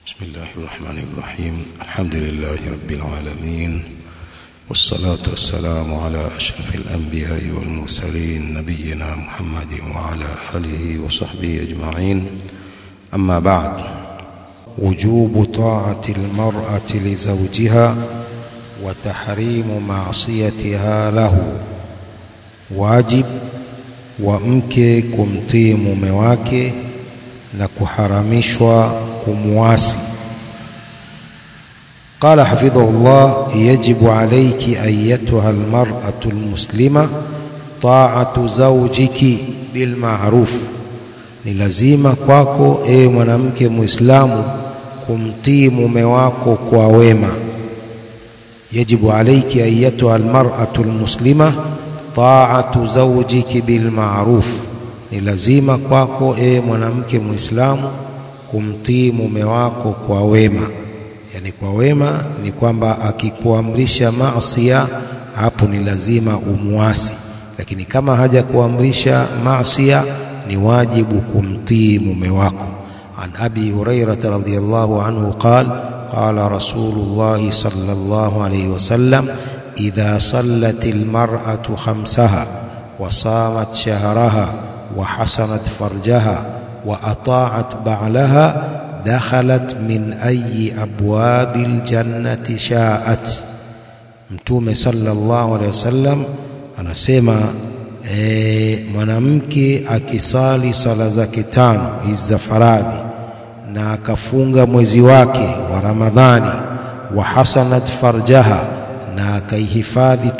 بسم الله الرحمن الرحيم. الحمد لله رب العالمين، والصلاة والسلام على أشرف الأنبياء والمرسلين نبينا محمد وعلى آله وصحبه أجمعين. أما بعد، وجوب طاعة المرأة لزوجها وتحريم معصيتها له. واجب ومke kumtii mume wake na kuharamishwa kumwasi. قال حفظه الله: يجب عليك أيتها المرأة المسلمة طاعة زوجك بالمعروف. ni lazima kwako ewe mwanamke muislamu kumtii mume wako kwa wema. يجب عليك أيتها المرأة المسلمة طاعة زوجك بالمعروف. ni lazima kwako ewe mwanamke muislamu kumtii mume wako kwa wema. Yani kwa wema ni kwamba akikuamrisha maasiya, hapo ni lazima umuasi, lakini kama haja kuamrisha maasiya ni wajibu kumtii mume wako. An Abi Hurairah radhiyallahu anhu qala Rasulullah sallallahu alayhi wasallam: idha sallatil mar'atu khamsaha wa samat shahraha wa hasanat farjaha wa ata'at ba'laha dakhalat min ayi abwabil jannati sha'at. Mtume sallallahu alayhi wasallam anasema mwanamke akisali sala zake tano hizi za faradhi na akafunga mwezi wake wa Ramadhani, wa hasanat farjaha, na akaihifadhi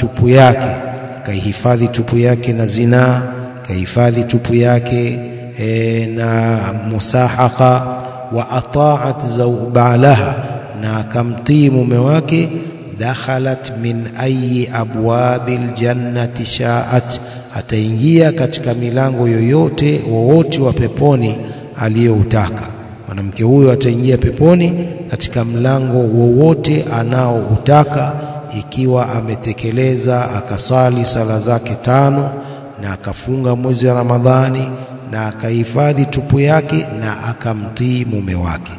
tupu yake na zina, kaihifadhi tupu yake na musahaka, wa ata'at ba'laha, na akamtii mume wake, dakhalat min ayi abwabil jannati sha'at, ataingia katika milango yoyote wowote wa peponi aliyoutaka. Mwanamke huyo ataingia peponi katika mlango wowote anaoutaka, ikiwa ametekeleza akasali sala zake tano na akafunga mwezi wa Ramadhani na akahifadhi tupu yake na akamtii mume wake.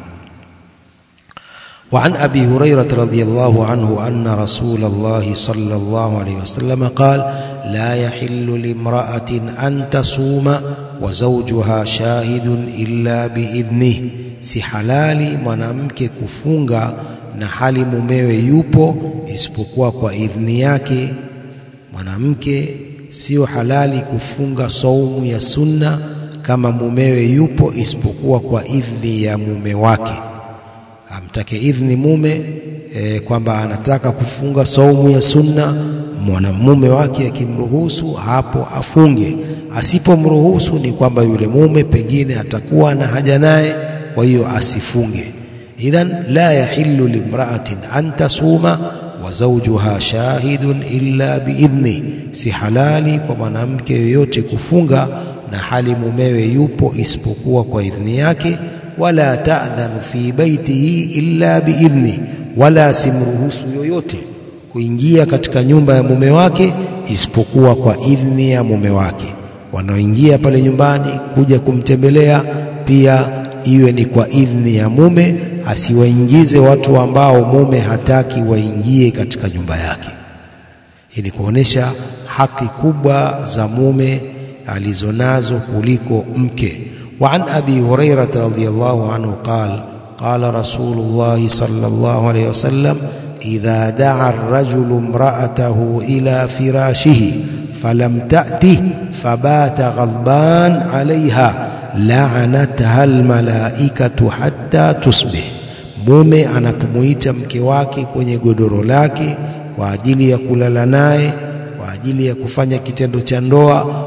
وعن أبي هريرة رضي الله عنه أن رسول الله صلى الله عليه وسلم قال: لا يحل لامرأة أن تصوم وزوجها شاهد إلا بإذنه. si halali mwanamke kufunga na hali mumewe yupo isipokuwa kwa idhni yake. Mwanamke sio halali kufunga saumu ya sunna kama mumewe yupo isipokuwa kwa idhni ya mume wake. Amtake idhni mume kwamba anataka kufunga saumu ya sunna, mwanamume wake akimruhusu hapo afunge. Asipomruhusu ni kwamba yule mume pengine atakuwa na haja naye, kwa hiyo asifunge. Idhan la yahillu limra'atin an tasuma wa zawjuha shahidun illa biidhni. si halali kwa mwanamke yoyote kufunga na hali mumewe yupo isipokuwa kwa idhni yake. wala ta'dhanu fi baitihi illa biidhni, wala simruhusu yoyote kuingia katika nyumba ya mume wake isipokuwa kwa idhni ya mume wake. Wanaoingia pale nyumbani kuja kumtembelea pia iwe ni kwa idhni ya mume, asiwaingize watu ambao mume hataki waingie katika nyumba yake. Hii ni kuonesha haki kubwa za mume alizonazo kuliko mke. وعن أبي هريرة رضي الله عنه قال رسول الله صلى الله عليه وسلم: إذا دعا الرجل امرأته إلى فراشه فلم تأته فبات غضبان عليها لعنتها الملائكة حتى تصبح. mume anapomuita mke wake kwenye godoro lake kwa ajili ya kulala naye, kwa ajili ya kufanya kitendo cha ndoa,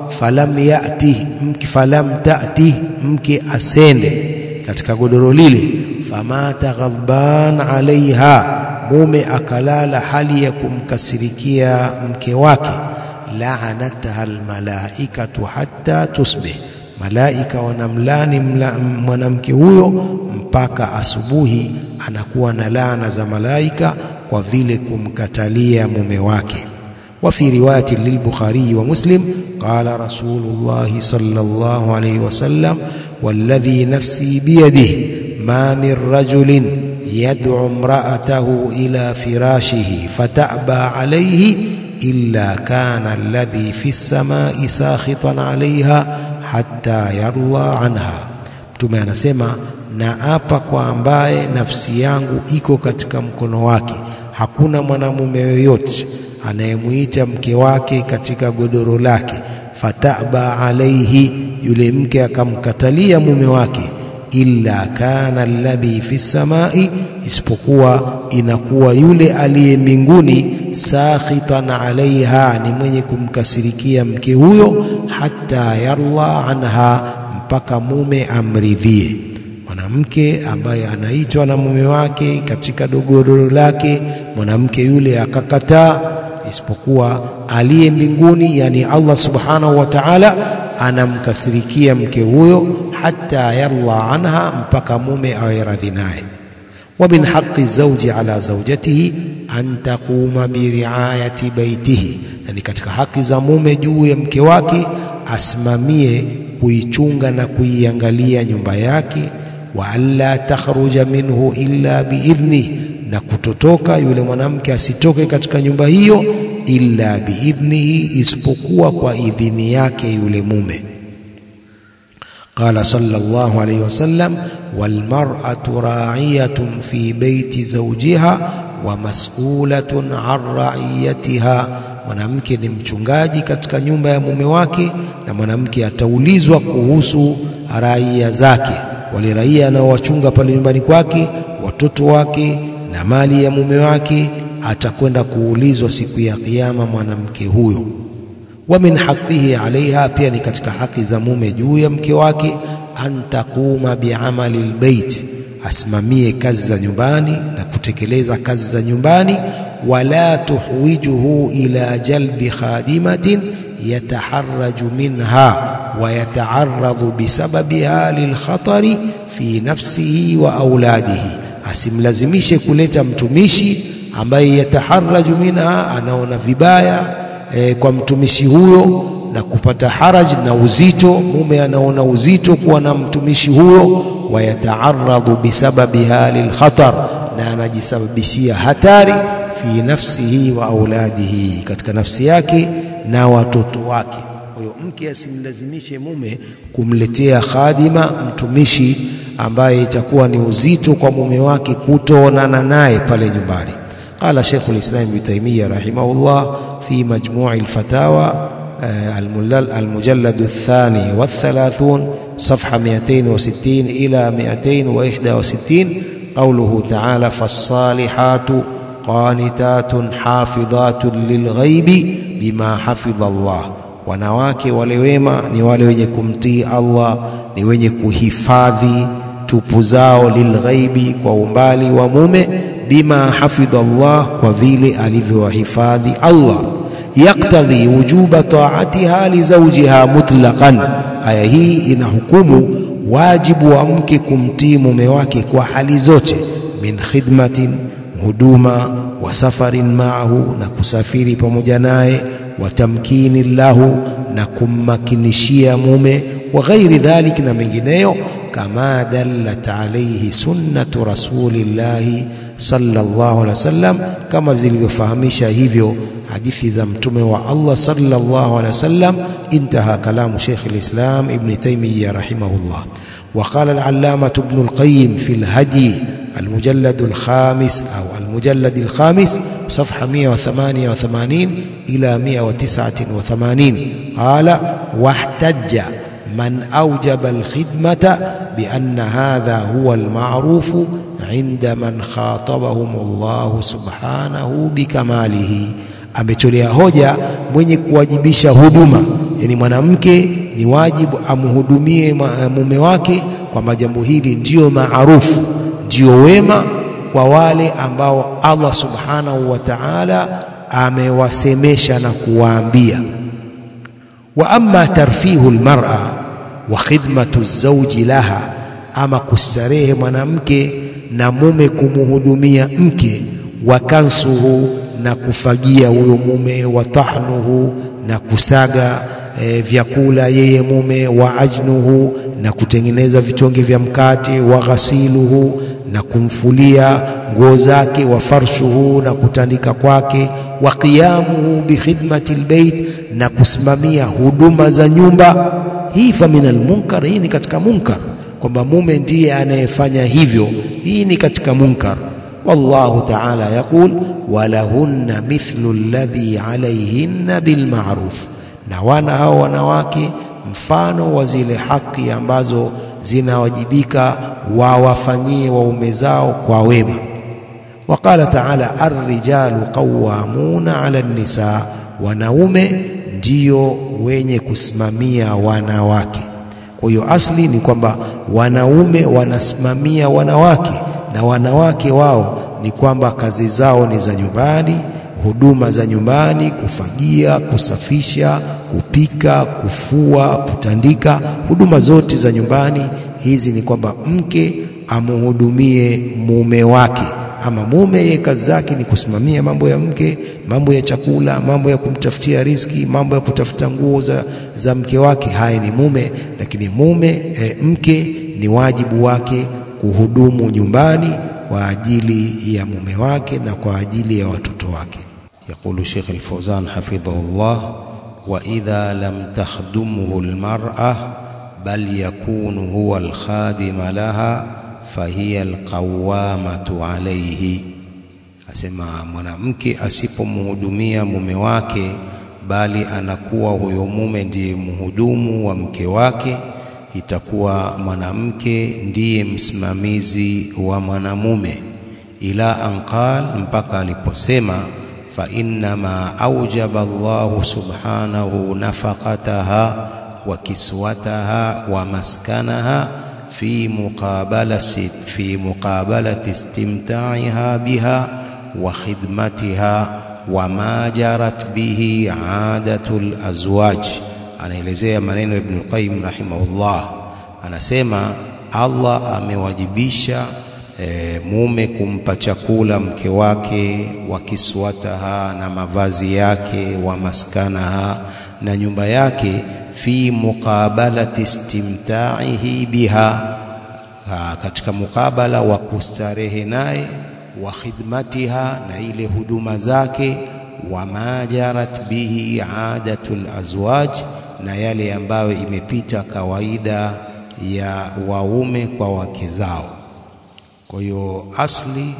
falam ta'ti, mke asende katika godoro lile, famata ghadban alaiha, mume akalala hali ya kumkasirikia mke wake, la'anataha almalaikatu hatta tusbih, malaika wanamlani mwanamke huyo mpaka asubuhi. Anakuwa na laana za malaika kwa vile kumkatalia mume wake. وفي رواية للبخاري ومسلم قال رسول الله صلى الله عليه وسلم: والذي نفسي بيده ma min rajulin yad'u imra'atahu ila firashihi fata'ba alayhi illa kana alladhi fi as-sama'i sakhitan 'alayha hatta yarla anha. Mtume anasema, na apa kwa ambaye nafsi yangu iko katika mkono wake, hakuna mwanamume yoyote anayemuita mke wake katika godoro lake, fataba alayhi, yule mke akamkatalia mume wake, illa kana alladhi fi samai, isipokuwa inakuwa yule aliye mbinguni, sakhitan alaiha, ni mwenye kumkasirikia mke huyo, hatta yarla anha, mpaka mume amridhie. Mwanamke ambaye anaitwa na mume wake katika godoro lake, mwanamke yule akakataa, isipokuwa aliye mbinguni, yani Allah subhanahu wa ta'ala, anamkasirikia mke huyo, hatta yarla anha, mpaka mume awe radhi naye. Wa min haqqi zawji ala zawjatihi an taquma bi riayati baitihi, yani katika haki za mume juu ya mke wake, asimamie kuichunga na kuiangalia nyumba yake. Wa alla takhruja minhu illa biidhni, na kutotoka yule mwanamke asitoke katika nyumba hiyo illa biidhnihi, isipokuwa kwa idhini yake yule mume. Qala sallallahu alayhi wasallam, wal mar'atu ra'iyatun fi bayti zawjiha wa mas'ulatun 'an ra'iyatiha, mwanamke ni mchungaji katika nyumba ya mume wake, na mwanamke ataulizwa kuhusu raia zake, wale raia anaowachunga pale nyumbani kwake, watoto wake na mali ya mume wake, atakwenda kuulizwa siku ya kiyama mwanamke huyo. Wa min haqqihi alaiha, pia ni katika haki za mume juu ya mke wake, an taquma bi'amali albayt, asimamie kazi za nyumbani na kutekeleza kazi za nyumbani. Wala tuhwijuhu ila jalbi khadimatin yataharraju minha wa yata'arradu bisababiha lilkhatari fi nafsihi wa auladihi, asimlazimishe kuleta mtumishi ambaye yataharraju minha, anaona vibaya kwa mtumishi huyo na kupata haraj na uzito, mume anaona uzito kuwa na mtumishi huyo. Wa yata'arradu bisababiha lilkhatar, na anajisababishia hatari fi nafsihi wa auladihi, katika nafsi yake na watoto wake. Kwa hiyo mke asimlazimishe mume kumletea khadima, mtumishi ambaye itakuwa ni uzito kwa mume wake kutoonana naye pale nyumbani. Qala Sheikhul Islam Ibn Taymiyyah rahimahullah fi majmu' al-fatawa المجلد الثاني والثلاثون صفحة 260 إلى 261 قوله تعالى فالصالحات قانتات حافظات للغيب بما حفظ الله, wanawake wale wema ni wale wenye kumtii Allah, ni wenye kuhifadhi tupu zao, lilghaibi, kwa umbali wa mume, bima hafidha Allah, kwa vile alivyowahifadhi Allah. Yaktadhi wujuba ta'atiha li zawjiha mutlaqan, aya hii inahukumu wajibu wa mke kumtii mume wake kwa hali zote, min khidmatin, huduma, wa safarin ma'ahu, na kusafiri pamoja naye, wa tamkini lahu, na kummakinishia mume, wa ghairi dhalik, na mengineyo, kama dallat alayhi sunnatu rasulillahi sallallahu alaihi wasallam, kama zilivyofahamisha hivyo hadithi za mtume wa Allah sallallahu alaihi wasallam. Intaha kalamu Sheikh al-Islam Ibn Taymiyyah rahimahullah. وقال العلامة ابن القيم في الهدي المجلد الخامس صفحة 188 إلى 189 قال واحتج من أوجب الخدمة بأن هذا هو المعروف عند من خاطبهم الله سبحانه بكماله. Ametolea hoja mwenye kuwajibisha huduma, yani mwanamke ni wajibu amhudumie mume wake, kwamba jambo hili ndio maarufu, ndio wema kwa wale ambao Allah subhanahu wa ta'ala amewasemesha na kuwaambia. Wa amma tarfihu almar'a wa khidmatu az-zawji laha, ama kustarehe mwanamke na mume kumuhudumia mke, wa kansuhu, na kufagia huyo mume, wa tahnuhu, na kusaga vyakula yeye mume, wa ajnuhu, na kutengeneza vitonge vya mkate, wa ghasiluhu, na kumfulia nguo zake, wa farshuhu, na kutandika kwake, wa qiyamuhu bi khidmati albayt, na kusimamia huduma za nyumba. Hii fa min almunkar, hii ni katika munkar, kwamba mume ndiye anayefanya hivyo. Hii ni katika munkar. Wallahu ta'ala yaqul walahunna mithlu alladhi alayhinna bilma'ruf, na wana hao wanawake mfano wa zile haki ambazo zinawajibika wawafanyie waume zao kwa wema. Waqala ta'ala ar-rijalu qawwamuna 'ala an-nisa, wanaume ndio wenye kusimamia wanawake. Kwa hiyo asli ni kwamba wanaume wanasimamia wanawake, na wanawake wao ni kwamba kazi zao ni za nyumbani, huduma za nyumbani, kufagia, kusafisha, kupika, kufua, kutandika, huduma zote za nyumbani hizi ni kwamba mke amuhudumie mume wake. Ama mume yeye kazi zake ni kusimamia mambo ya mke, mambo ya chakula, mambo ya kumtafutia riziki, mambo ya kutafuta nguo za mke wake. Haya ni mume, lakini mke ni wajibu wake kuhudumu nyumbani kwa ajili ya mume wake na kwa ajili ya watoto wake. Yaqulu Sheikh Al-Fawzan hafidhahullah, wa idha lam takhdumuhu al-mar'a bal yakunu huwa al-khadima laha fahiya al-qawwamatu alayhi. Asema mwanamke asipomhudumia mume wake bali anakuwa huyo mume ndiye mhudumu wa mke wake, itakuwa mwanamke ndiye msimamizi wa mwanamume. Ila anqal, mpaka aliposema fa inna ma awjaba Allah subhanahu nafaqataha wa kiswataha wa maskanaha fi muqabalati istimta'iha biha wa khidmatiha wa ma jarat bihi 'adatul azwaj. Anaelezea maneno Ibn Qayyim rahimahullah, anasema Allah amewajibisha mume kumpa chakula mke wake, wa kiswataha, na mavazi yake, wa maskanaha, na nyumba yake, fi muqabalati istimta'ihi biha, katika mukabala wa kustarehe naye, wa khidmatiha, na ile huduma zake, wa ma jarat bihi 'adatul azwaj, na yale ambayo imepita kawaida ya waume kwa wake zao. Kwa hiyo asli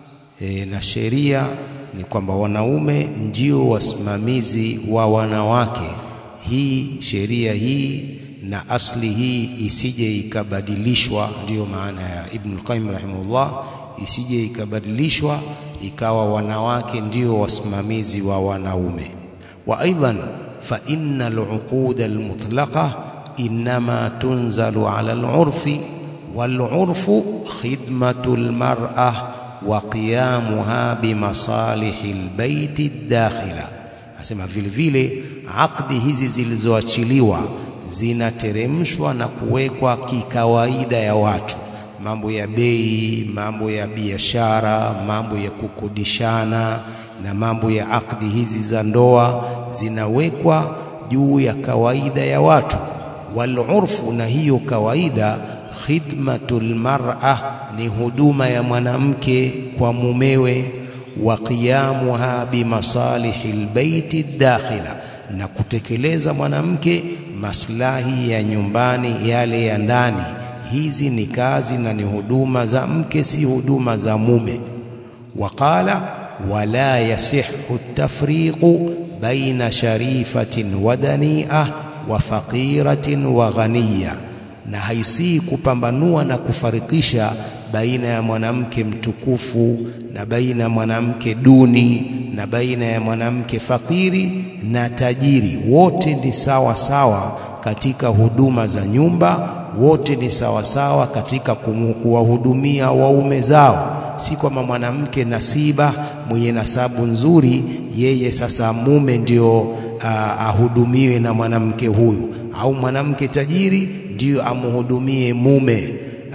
na sheria ni kwamba wanaume ndio wasimamizi wa wanawake. Hii sheria hii na asli hii isije ikabadilishwa, ndio maana ya Ibn Qayyim rahimahullah, isije ikabadilishwa ikawa wanawake ndio wasimamizi wa wanaume. Wa aidan fa innal uqud al-mutlaqa inma tunzalu ala al-urfi wal-urfu khidmatul mar'ah wa qiyamuha bimasalihil baiti ad-dakhila. Asema vile vile akdi hizi zilizoachiliwa zinateremshwa na kuwekwa kikawaida ya watu, mambo ya bei, mambo ya biashara, mambo ya kukodishana, na mambo ya akdi hizi za ndoa zinawekwa juu ya kawaida ya watu. Wal urfu, na hiyo kawaida, khidmatul mar'a, ni huduma ya mwanamke kwa mumewe, wa qiyamuha bimasalihil baiti dakhila, na kutekeleza mwanamke maslahi ya nyumbani, yale ya ndani. Hizi ni kazi na ni huduma za mke, si huduma za mume. Waqala wala yasihhu at-tafriqu baina sharifatin wa dani'ah wa faqiratin wa ghaniyah, na haisi kupambanua na kufarikisha baina ya mwanamke mtukufu na baina ya mwanamke duni na baina ya mwanamke fakiri na tajiri. Wote ni sawa sawa katika huduma za nyumba, wote ni sawa sawa katika kuwahudumia waume zao. Si kwamba mwanamke nasiba mwenye nasabu nzuri yeye sasa mume ndio ahudumiwe na mwanamke huyu, au mwanamke tajiri ndio amuhudumie mume,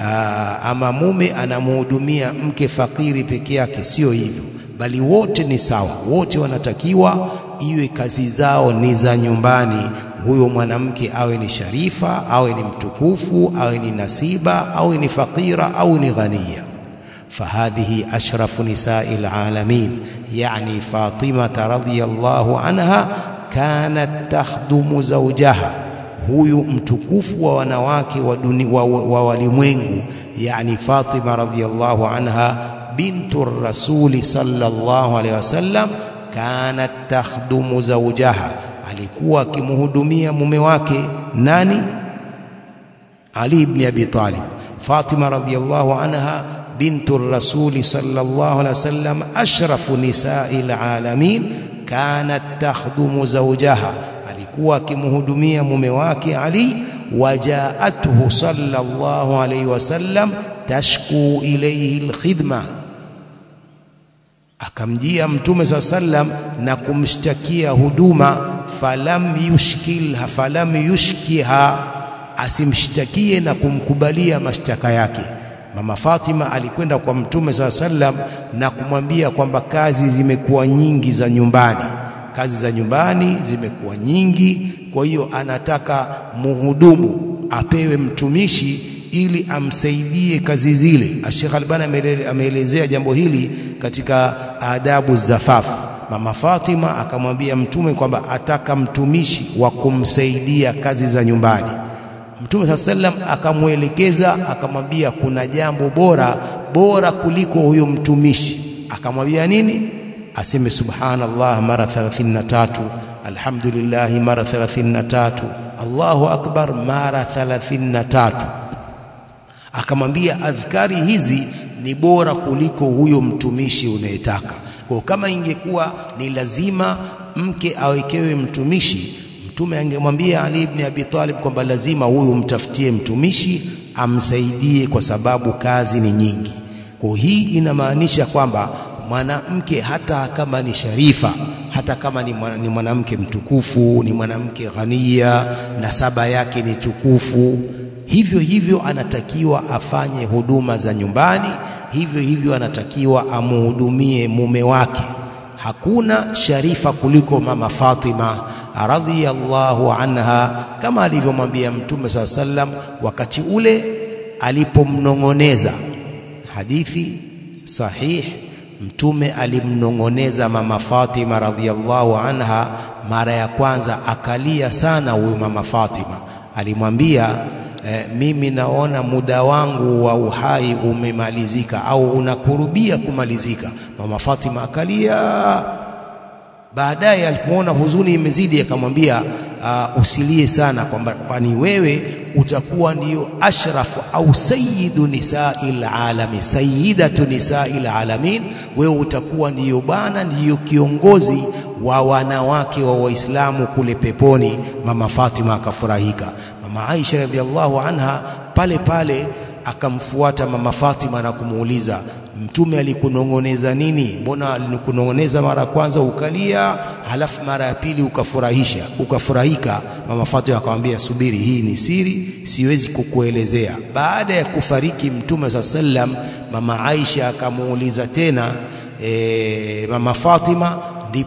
ama mume anamhudumia mke fakiri peke yake. Sio hivyo, bali wote ni sawa. Wote wanatakiwa iwe kazi zao ni za nyumbani, huyo mwanamke awe ni sharifa, awe ni mtukufu, awe ni nasiba, awe ni fakira, au ni ghaniya. Fahadhihi ashrafu nisai alalamin, yani Fatimata radhiyallahu anha kanat takhdumu zawjaha, huyu mtukufu wa wanawake wa walimwengu, yani Fatima radhiyallahu anha bintu rasuli sallallahu alayhi wasallam, kanat takhdumu zawjaha, alikuwa akimhudumia mume wake. Nani? Ali ibn Abi Talib. Fatima radhiyallahu anha bintu rasuli sallallahu alayhi wasallam ashrafu nisai alalamin, kanat takhdumu zawjaha, alikuwa akimhudumia mume wake Ali. Wajaatuhu sallallahu alayhi wasallam tashku ilayhi alkhidma, akamjia mtume sallam na kumshtakia huduma. Falam yushkiha, asimshtakie na kumkubalia mashtaka yake. Mama Fatima alikwenda kwa mtume sallam na kumwambia kwamba kazi zimekuwa nyingi za nyumbani, kazi za nyumbani zimekuwa nyingi, kwa hiyo anataka muhudumu, apewe mtumishi ili amsaidie kazi zile. Sheikh Albani ameelezea jambo hili katika adabu zafaf. Mama Fatima akamwambia mtume kwamba ataka mtumishi wa kumsaidia kazi za nyumbani. Mtume sallam akamuelekeza, akamwambia kuna jambo bora kuliko huyo mtumishi. Akamwambia nini? Aseme subhanallah mara 33, alhamdulillah mara 33, Allahu akbar mara 33. Akamwambia adhkari hizi ni bora kuliko huyo mtumishi unayetaka. Kwa kama ingekuwa ni lazima mke awekewe mtumishi, mtume angemwambia Ali ibn Abi Talib kwamba lazima huyu mtafutie mtumishi amsaidie, kwa sababu kazi ni nyingi. Kwa hii inamaanisha kwamba mwanamke hata kama ni sharifa, hata kama ni mwanamke mtukufu, ni mwanamke ghaniya, nasaba yake ni tukufu, hivyo anatakiwa afanye huduma za nyumbani, hivyo anatakiwa amuhudumie mume wake. Hakuna sharifa kuliko mama Fatima radhiyallahu anha, kama alivyomwambia mtume sallam wakati ule alipomnongoneza. Hadithi sahih, mtume alimnongoneza mama Fatima radhiyallahu anha mara ya kwanza, akalia sana huyo mama Fatima. Alimwambia mimi naona muda wangu wa uhai umemalizika au unakurubia kumalizika. Mama Fatima akalia. Baadaye alipoona huzuni imezidi, akamwambia usilie sana, kwani wewe utakuwa ndio ashrafu au sayyidu nisa'il alamin, sayyidatu nisa'il alamin, wewe utakuwa ndio bana, ndio kiongozi wa wanawake wa Waislamu kule peponi. Mama Fatima akafurahika. Mama Aisha radhiallahu anha pale akamfuata mama Fatima na kumuuliza, mtume alikunongoneza nini? Mbona alikunongoneza mara kwanza ukalia, halafu mara ya pili ukafurahika? Mama Fatima akamwambia, subiri, hii ni siri, siwezi kukuelezea. Baada ya kufariki mtume sallam, mama Aisha akamuuliza tena mama Fatima,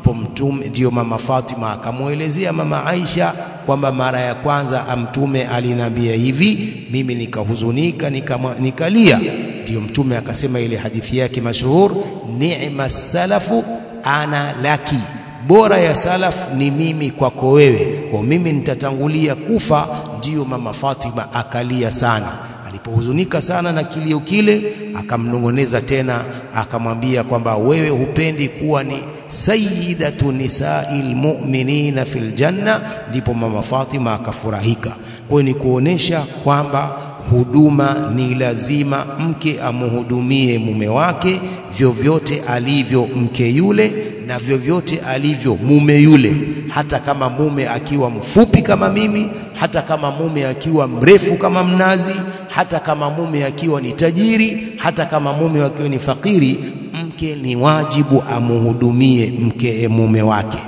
ndio mama Fatima akamuelezea mama Aisha kwamba mara ya kwanza mtume aliniambia hivi, mimi nikahuzunika, nikalia. Ndio mtume akasema ile hadithi yake mashuhur, ni'ma salafu ana laki, bora ya salaf ni mimi kwako wewe, kwa mimi nitatangulia kufa. Ndio mama Fatima akalia sana. Alipohuzunika sana na kilio kile, akamnongoneza tena, akamwambia kwamba wewe hupendi kuwa ni sayyidatu nisa'il mu'minina fil janna. Ndipo mama Fatima akafurahika. Kwa ni kuonesha kwamba huduma ni lazima, mke amuhudumie mume wake vyovyote alivyo mke yule na vyovyote alivyo mume yule, hata kama mume akiwa mfupi kama mimi, hata kama mume akiwa mrefu kama mnazi, hata kama mume akiwa ni tajiri, hata kama mume akiwa ni fakiri, mke ni wajibu amuhudumie mume wake.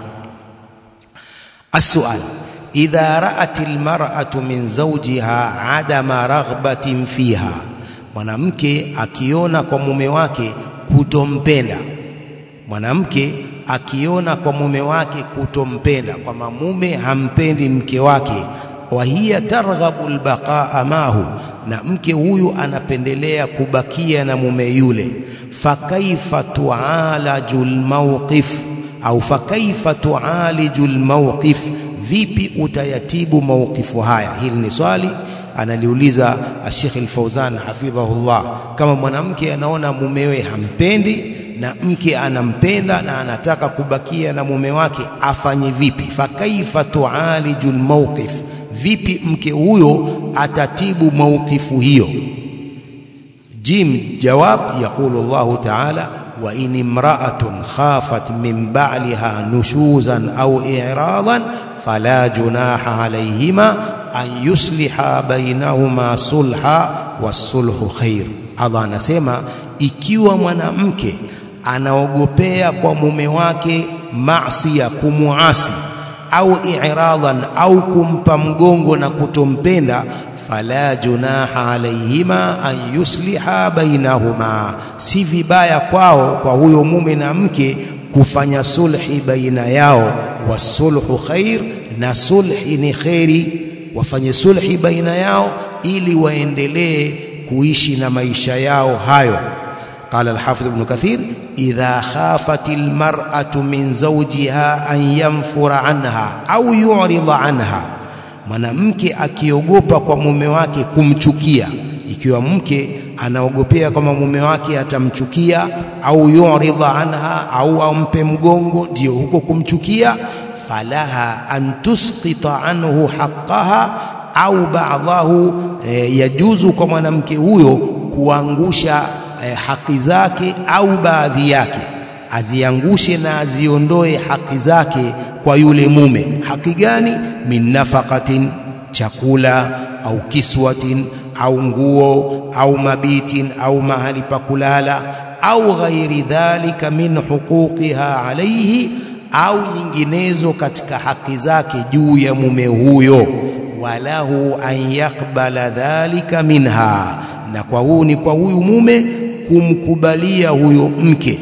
As-su'al: idha ra'at al-mar'atu min zawjiha 'adama raghbatin fiha, mwanamke akiona kwa mume wake kutompenda, mwanamke akiona kwa mume wake kutompenda, kwamba mume hampendi mke wake, wa hiya targhabu albaqaa mahu, na mke huyu anapendelea kubakia na mume yule, fakaifa tu'alaju almawqif au fakaifa tu'aliju almawqif, vipi utayatibu mawqifu haya? Hili ni swali analiuliza Sheikh Al-Fauzan hafidhahullah. Kama mwanamke anaona mumewe hampendi na mke anampenda na anataka kubakia na mume wake, afanye vipi? Fakaifa tu'aliju almawqif, vipi mke huyo atatibu mawqifu hiyo? Jim jawab, yaqulu Allah ta'ala, wa in imra'atun khafat min ba'liha nushuzan aw i'radan fala junaha alayhima an yusliha bainahuma sulha wasulhu khair. Allah anasema ikiwa mwanamke anaogopea kwa mume wake maasi, kumuasi, au i'radan, au kumpa mgongo na kutompenda, fala junaha alayhima an yusliha bainahuma, si vibaya kwao, kwa huyo mume na mke, kufanya sulhi baina yao. Wasulhu khair, na sulhi ni khairi, wafanye sulhi baina yao ili waendelee kuishi na maisha yao hayo. Qala al-Hafidh Ibn Kathir, idha khafati al-mar'atu min zawjiha an yanfura anha au yu'rida anha, mwanamke akiogopa kwa mume wake kumchukia, ikiwa mke anaogopea kama mume wake atamchukia, au yu'rida anha, au ampe mgongo, ndio huko kumchukia, falaha an tusqita anhu haqqaha au ba'dahu, yajuzu kwa mwanamke huyo kuangusha haki zake au baadhi yake, aziangushe na aziondoe haki zake kwa yule mume. Haki gani? Min nafaqatin, chakula, au kiswatin, au nguo, au mabitin, au mahali pa kulala, au ghairi dhalika min huquqiha alayhi, au nyinginezo katika haki zake juu ya mume huyo. Walahu an yaqbala dhalika minha, na kwa huyu mume kumkubalia huyo mke.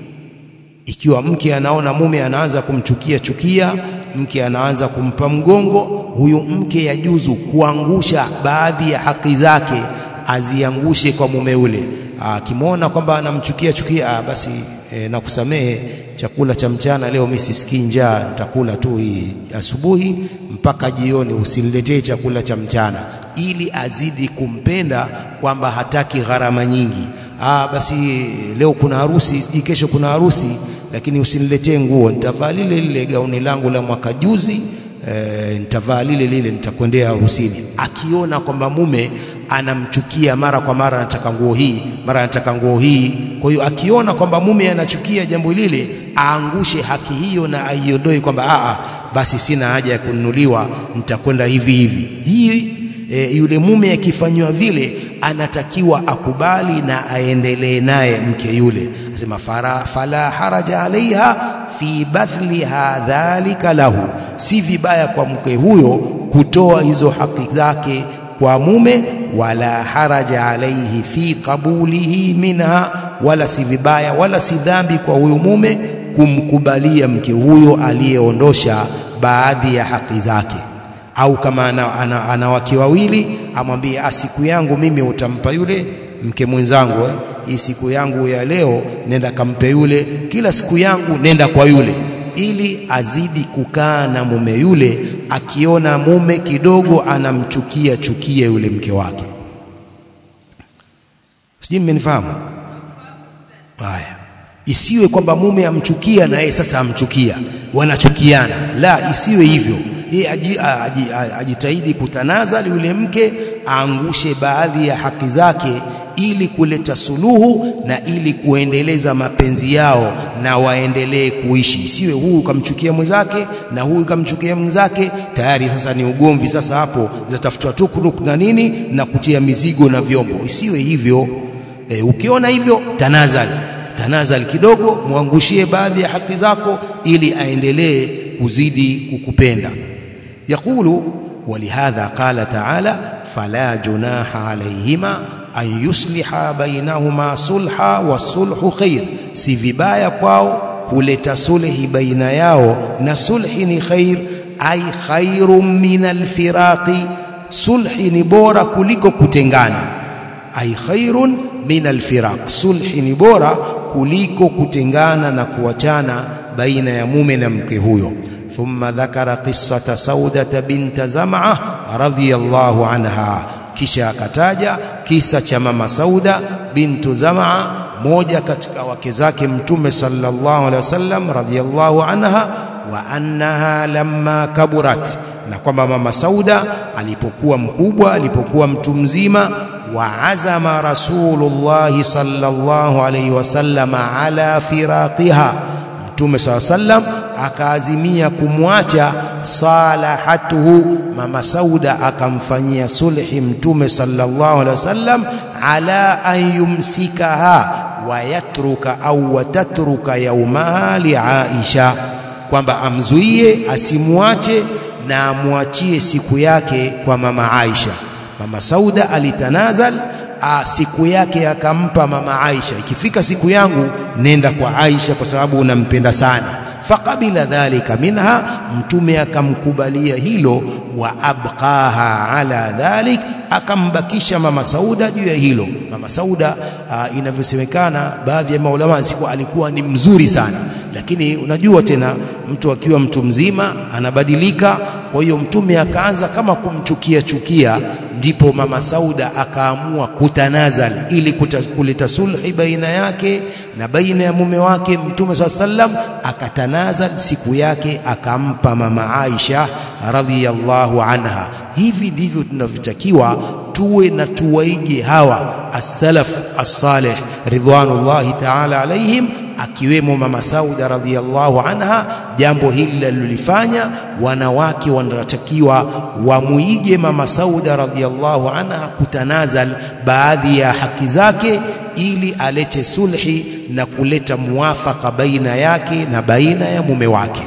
Ikiwa mke anaona mume anaanza kumchukia, mke anaanza kumpa mgongo, huyo mke yajuzu kuangusha baadhi ya haki zake, aziangushe kwa mume ule. Akimwona kwamba anamchukia, basi nakusamehe, chakula cha mchana leo mimi sisikii njaa, nitakula tu hii asubuhi mpaka jioni, usiniletee chakula cha mchana, ili azidi kumpenda, kwamba hataki gharama nyingi. Basi leo kuna harusi, siji kesho kuna harusi, lakini usiniletee nguo, nitavaa lile gauni langu la mwaka juzi, nitavaa lile nitakwendea harusini. Akiona kwamba mume anamchukia, mara kwa mara anataka nguo hii, mara anataka nguo hii, kwa hiyo akiona kwamba mume anachukia jambo lile, aangushe haki hiyo na aiondoe, kwamba basi sina haja ya kununuliwa, nitakwenda hivi. Hii yule mume akifanywa vile, anatakiwa akubali na aendelee naye mke yule. Anasema fala haraja alaiha fi badhliha dhalika lahu, si vibaya kwa mke huyo kutoa hizo haki zake kwa mume, wala haraja alaihi fi qabulihi minha, wala si vibaya wala si dhambi kwa huyo mume kumkubalia mke huyo aliyeondosha baadhi ya haki zake. Au kama ana wake wawili, amwambie siku yangu mimi utampa yule mke mwenzangu, hii siku yangu ya leo nenda kampe yule, kila siku yangu nenda kwa yule, ili azidi kukaa na mume yule, akiona mume kidogo anamchukia yule mke wake. Sijui mmenifahamu? Haya, isiwe kwamba mume amchukia na yeye sasa amchukia, wanachukiana. La, isiwe hivyo. Yeye ajitahidi kutanazali yule mke, aangushe baadhi ya haki zake, ili kuleta suluhu na ili kuendeleza mapenzi yao na waendelee kuishi. Isiwe huyu kamchukia mwenzake na huyu kamchukia mwenzake, tayari sasa ni ugomvi. Sasa hapo zatafutwa tuku na nini na kutia mizigo na vyombo. Isiwe hivyo. Ukiona hivyo, tanazali kidogo, muangushie baadhi ya haki zako, ili aendelee kuzidi kukupenda. Yakulu, walihadha qala ta'ala, fala junaha alayhima an yusliha bainahuma sulha wasulhu khair, si vibaya kwao kuleta sulhi baina yao, na sulhi ni khair, ay khairun min alfiraqi, sulhi ni bora kuliko kutengana. Ay khairun min alfiraq, sulhi ni bora kuliko kutengana na kuachana baina ya mume na mke huyo. Thumma dhakara qissata Sauda bint Zam'a radhiyallahu anha, kisha akataja kisa cha mama Sauda bintu Zam'a, moja katika wake zake Mtume sallallahu alaihi wasallam radhiyallahu anha, wa annaha lamma kaburat, na kwamba mama Sauda alipokuwa mkubwa, alipokuwa mtu mzima, wa azama Rasulullah sallallahu alaihi wasallam ala firaqiha, Mtume sallallahu alaihi wasallam akaazimia kumwacha. Salahatuhu, mama Sauda akamfanyia sulhi Mtume sallallahu alaihi wasallam, ala an yumsikaha wa yatruka au watatruka yaumaha li Aisha, kwamba amzuie asimuache na amwachie siku yake kwa mama Aisha. Mama Sauda alitanazal, siku yake akampa mama Aisha, ikifika siku yangu nenda kwa Aisha kwa sababu unampenda sana. Faqabila dhalika minha, Mtume akamkubalia hilo. Wa abqaha ala dhalik, akambakisha mama Sauda juu ya hilo. Mama Sauda inavyosemekana, baadhi ya maulama alikuwa ni mzuri sana, lakini unajua tena mtu akiwa mtu mzima anabadilika. Kwa hiyo Mtume akaanza kama kumchukia, ndipo mama Sauda akaamua kutanazal ili kuleta sulhi baina yake na baina ya mume wake. Mtume sallam akatanazal, siku yake akampa mama Aisha radhiyallahu anha. Hivi ndivyo tunavyotakiwa tuwe na tuwaige hawa as-salaf as-salih ridwanullahi ta'ala alaihim, akiwemo mama Sauda radhiyallahu anha. Jambo hili alilofanya, wanawake wanatakiwa wamuige mama Sauda radhiyallahu anha, kutanazal baadhi ya haki zake ili alete sulhi na kuleta muwafaka baina yake na baina ya mume wake.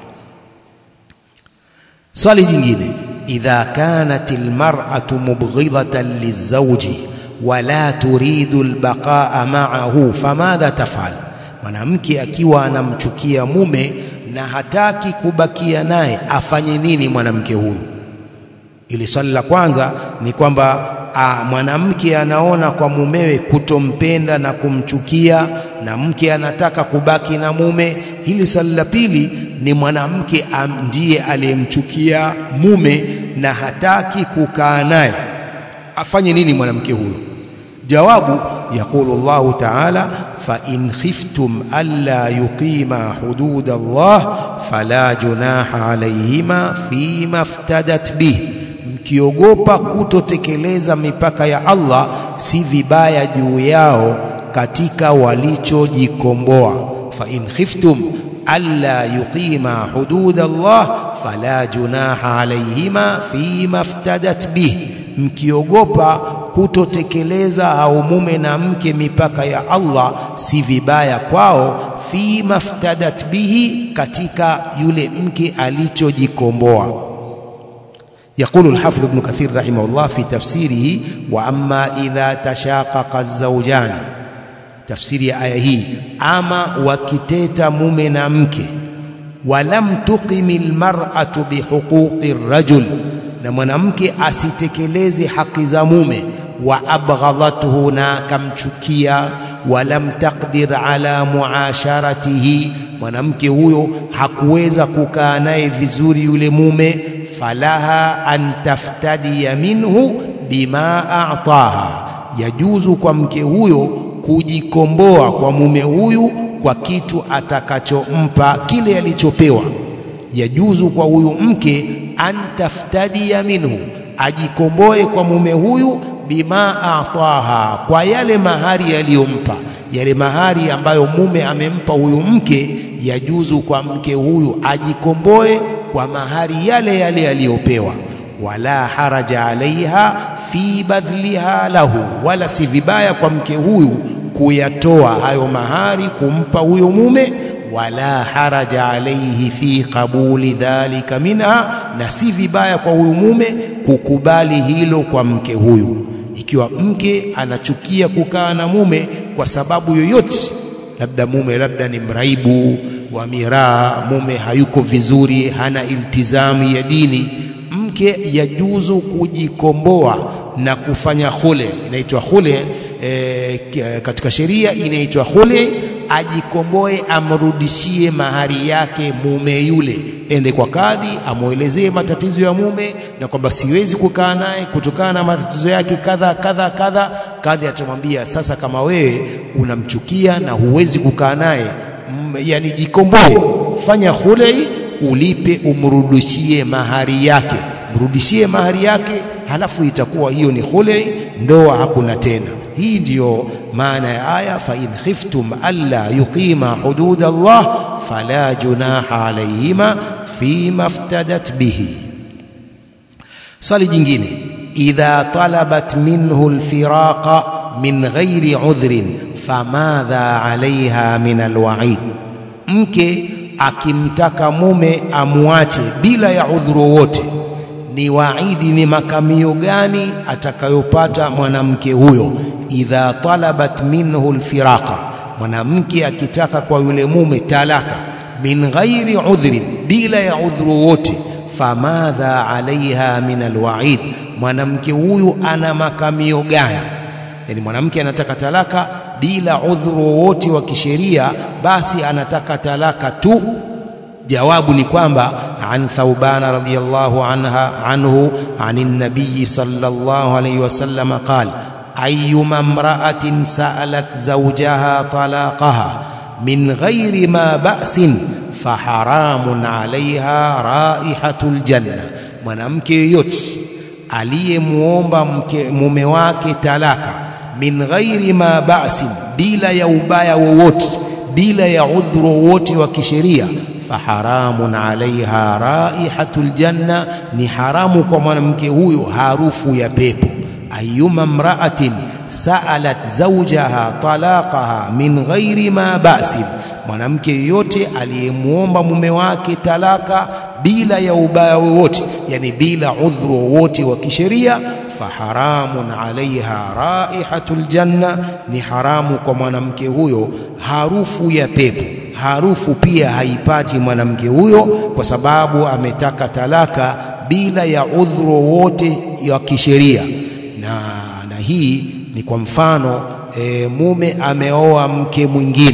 Swali jingine, idha kanat almar'atu mubghidatan lizawji wa la turidu albaqa'a ma'ahu famadha taf'al, mwanamke akiwa anamchukia mume na hataki kubakia naye, afanye nini mwanamke huyu? Ili swali la kwanza ni kwamba mwanamke anaona kwa mumewe kutompenda na kumchukia, na mke anataka kubaki na mume. Hili swali la pili ni mwanamke ndiye aliyemchukia mume na hataki kukaa naye, afanye nini mwanamke huyo? Jawabu, yaqulu Allahu ta'ala, fa in khiftum alla yuqima hudud Allah fala junaha alayhima fima iftadat bih, mkiogopa kutotekeleza mipaka ya Allah si vibaya juu yao katika walichojikomboa. Fa in khiftum alla yuqima hudud Allah fala junaha alayhima fima iftadat bih, mkiogopa kutotekeleza au mume na mke mipaka ya Allah si vibaya kwao, fima iftadat bihi, katika yule mke alichojikomboa. يقول الحافظ ابن كثير رحمه الله في تفسيره: وأما إذا تشاقق الزوجان، تفسير آية هي، أما وكتيت مؤمن مك ولم تقم المرأة بحقوق الرجل، na mwanamke asitekeleze haki za mume, wa abghadhathu, na kamchukia, walam taqdir ala muasharatihi, mwanamke huyo hakuweza kukaa naye vizuri yule mume, falaha an taftadiya minhu bima a'taha, yajuzu kwa mke huyo kujikomboa kwa mume huyu kwa kitu atakachompa kile alichopewa. Yajuzu kwa huyu mke an taftadiya minhu, ajikomboe kwa mume huyu, bima a'taha, kwa yale mahari aliyompa, yale mahari ambayo mume amempa huyu mke, yajuzu kwa mke huyu ajikomboe kwa mahari yale yale aliyopewa. Wala haraja alaiha fi badhliha lahu, wala si vibaya kwa mke huyu kuyatoa hayo mahari kumpa huyo mume. Wala haraja alaihi fi qabuli dhalika minha, na si vibaya kwa huyu mume kukubali hilo kwa mke huyu. Ikiwa mke anachukia kukaa na mume kwa sababu yoyote, labda mume labda ni mraibu wa miraa, mume hayuko vizuri, hana iltizamu ya dini, mke yajuzu kujikomboa na kufanya khule. Inaitwa khule katika sheria, inaitwa khule. Ajikomboe, amrudishie mahari yake mume yule, ende kwa kadhi amuelezee matatizo ya mume na kwamba siwezi kukaa naye kutokana na matatizo yake kadha kadha kadha. Kadhi atamwambia sasa, kama wewe unamchukia na huwezi kukaa naye, yani jikomboe, fanya khulei, ulipe, umrudishie mahari yake, mrudishie mahari yake, halafu itakuwa hiyo ni khulei, ndoa hakuna tena. Hii ndiyo maana ya aya, fa in khiftum alla yuqima hudud Allah fala junaha alayhima fima iftadat bihi. Swali jingine, idha talabat minhu alfiraqa min ghairi udhrin famadha alaiha min alwa'id. Mke akimtaka mume amuache bila ya udhuru wote, ni waidi, ni makamio gani atakayopata mwanamke huyo? Idha talabat minhu alfiraqa, mwanamke akitaka kwa yule mume talaka, min ghairi udhrin, bila ya udhuru wote, famadha alaiha min alwa'id, mwanamke huyu ana makamio gani? Yani mwanamke anataka talaka bila udhuru wote wa kisheria, basi anataka talaka tu. Jawabu ni kwamba an Thawban radhiyallahu anhu anin nabiy sallallahu alayhi wasallam qala ayyuma imra'atin sa'alat zawjaha talaqaha min ghairi ma ba'sin faharamun 'alayha raihatul janna. Mwanamke yoyote aliyemuomba mume wake talaka min ghairi ma ba'sin, bila ya ubaya wowote, bila ya udhuru wote wa kisheria, faharamun 'alayha raihatul janna, ni haramu kwa mwanamke huyo harufu ya pepo. Ayyuma imra'atin sa'alat zawjaha talaqaha min ghairi ma ba'sin, mwanamke yote aliyemuomba mume wake talaka bila ya ubaya wowote, yani bila udhuru wote wa kisheria, faharamun 'alayha raihatul janna, ni haramu kwa mwanamke huyo harufu ya pepo. Harufu pia haipati mwanamke huyo kwa sababu ametaka talaka bila ya udhuru wote wa kisheria. Na hii ni kwa mfano mume ameoa mke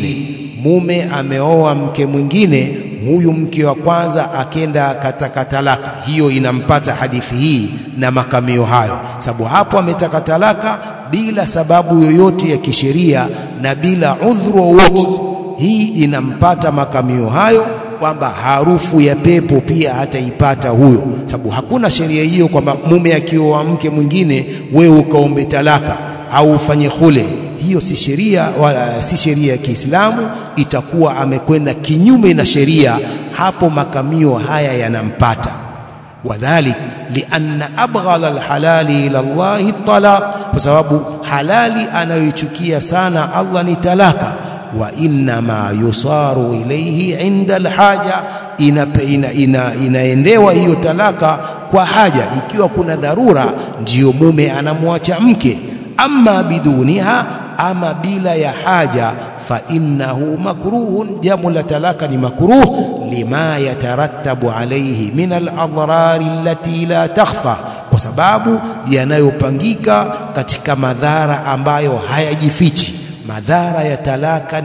mwingine, huyu mke wa kwanza akenda akataka talaka, hiyo inampata hadithi hii na makamio hayo, sababu hapo ametaka talaka bila sababu yoyote ya kisheria na bila udhuru wote. Hii inampata makamio hayo, kwamba harufu ya pepo pia hataipata huyo, sababu hakuna sheria hiyo kwamba mume akioa mke mwingine wewe ukaombe talaka au ufanye khule. Hiyo si sheria, wala si sheria ya Kiislamu, itakuwa amekwenda kinyume na sheria, hapo makamio haya yanampata. Wadhalik lianna abghadha alhalali ila Allah talaq, kwa sababu halali anayoichukia sana Allah ni talaka. Wa inna ma yusaru ilayhi inda alhaja, inaendewa hiyo talaka kwa haja, ikiwa kuna dharura ndiyo mume anamwacha mke. Amma biduniha, ama bila ya haja, fa innahu makruhun, jambo la talaka ni makruh, lima yatarattabu alayhi min al-adhrari allati la takhfa, kwa sababu yanayopangika katika madhara ambayo hayajifichi. Madhara ya talaka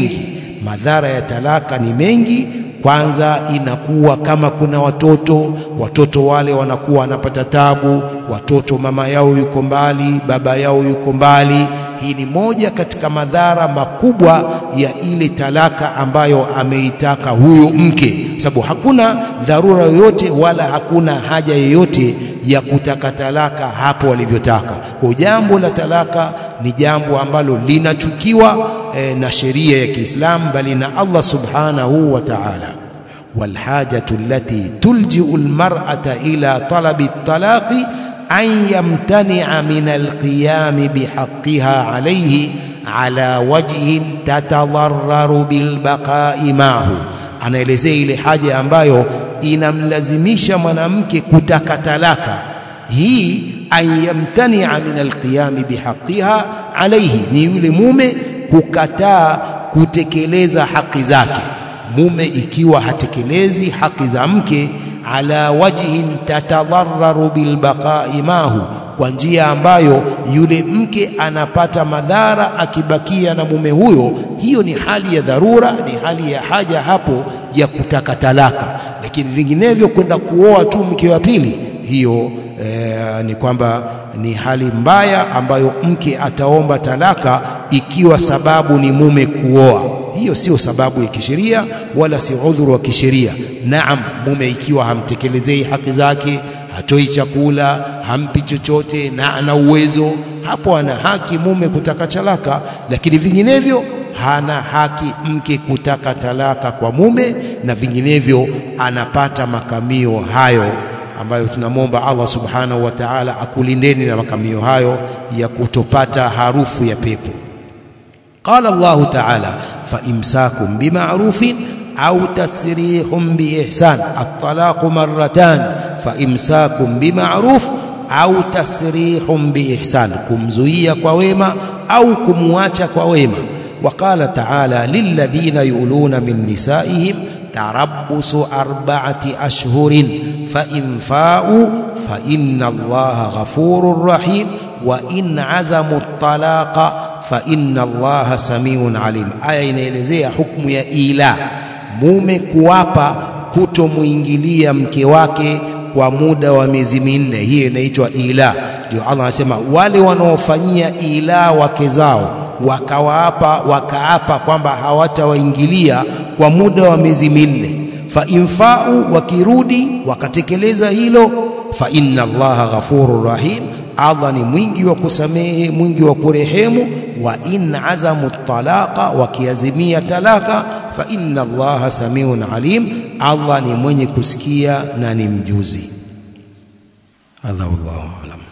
ni mengi. Kwanza inakuwa kama kuna watoto wale wanakuwa wanapata tabu, watoto mama yao yuko mbali, baba yao yuko mbali. Hii ni moja katika madhara makubwa ya ile talaka ambayo ameitaka huyo mke, sababu hakuna dharura yoyote wala hakuna haja yoyote ya kutaka talaka hapo walivyotaka. Kwa jambo la talaka ni jambo ambalo linachukiwa na sheria ya Kiislamu, bali na Allah subhanahu wa ta'ala. Walhajatu allati tulji'u almar'ata ila talabi at-talaqi an yamtani'a min alqiyam bihaqqiha alayhi ala wajhin tatadarraru bilbaqa'i ma'hu. Anaelezea ile haja ambayo inamlazimisha mwanamke kutaka talaka. Hii an yamtani'a min alqiyam bihaqqiha alayhi, ni yule mume kukataa kutekeleza haki zake. Mume ikiwa hatekelezi haki za mke, ala wajhin tatadhararu bilbaqa'i mahu, kwa njia ambayo yule mke anapata madhara akibakia na mume huyo, hiyo ni hali ya dharura, ni hali ya haja hapo ya kutaka talaka. Lakini vinginevyo kwenda kuoa tu mke wa pili, hiyo ni kwamba ni hali mbaya ambayo mke ataomba talaka ikiwa sababu ni mume kuoa. Hiyo sio sababu ya kisheria wala si udhuru wa kisheria. Naam, mume ikiwa hamtekelezei haki zake, hatoi chakula, hampi chochote na ana uwezo, hapo ana haki mume kutaka talaka. Lakini vinginevyo hana haki mke kutaka talaka kwa mume, na vinginevyo anapata makamio hayo ambayo tunamwomba Allah subhanahu wa ta'ala akulindeni na makamio hayo ya kutopata harufu ya pepo. Qala Allah ta'ala fa imsakum bima'rufin au tasrihum biihsan. At-talaqu marratan, fa imsakum bima'ruf au tasrihum biihsan, kumzuia kwa wema au kumuacha kwa wema. Wa qala ta'ala lilladhina yuluna min nisaihim tarabbusu 4 ashhurin fa in fa'u fa inna Allaha ghafurur rahim wa in azamu at-talaqa fa inna Allaha samiun alim. Aya inaelezea hukumu ya ila, mume kuapa kutomuingilia mke wake kwa muda wa miezi 4. Hiyo inaitwa ila. Ndio Allah anasema wale wanaofanyia ila wake zao wakaapa kwamba hawatawaingilia kwa muda wa miezi 4, fa infa'u, wakirudi wakatekeleza hilo, fa inna Allaha ghafurur rahim, Allah ni mwingi wa kusamehe, mwingi wa kurehemu. Wa in azamu talaqa, wakiazimia talaka, fa inna Allaha samiun alim, Allah ni mwenye kusikia na ni mjuzi. Hadha wallahu a'lam.